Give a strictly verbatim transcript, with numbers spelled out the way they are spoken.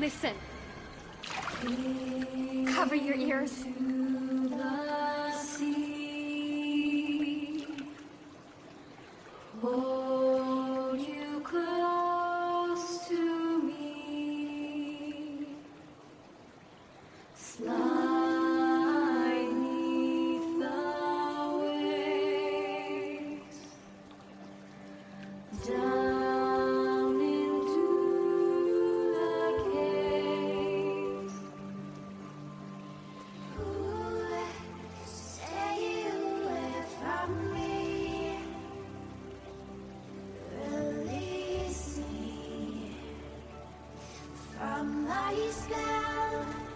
Listen. Cover your ears. Hold you close to me. Slide beneath the waves. Down into the caves. Ooh, stay away from me. Release me from thy spell.